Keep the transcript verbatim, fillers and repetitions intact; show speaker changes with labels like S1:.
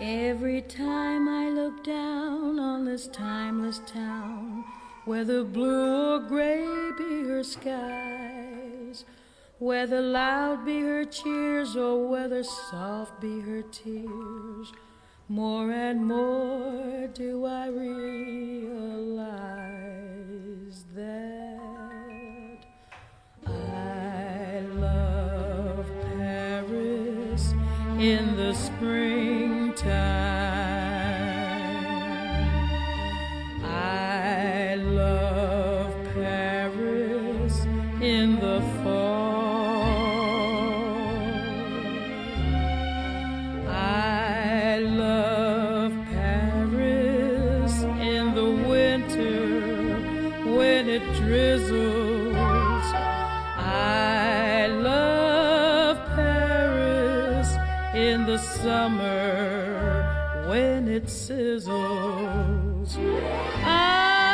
S1: Every time I look down on this timeless town, whether blue or gray be her skies, whether loud be her cheers or whether soft be her tears, more and more do I realize that I love Paris in the springtime. I love Paris in the fall. I love Paris in the winter when it drizzles. I love Paris in the summer when it sizzles. I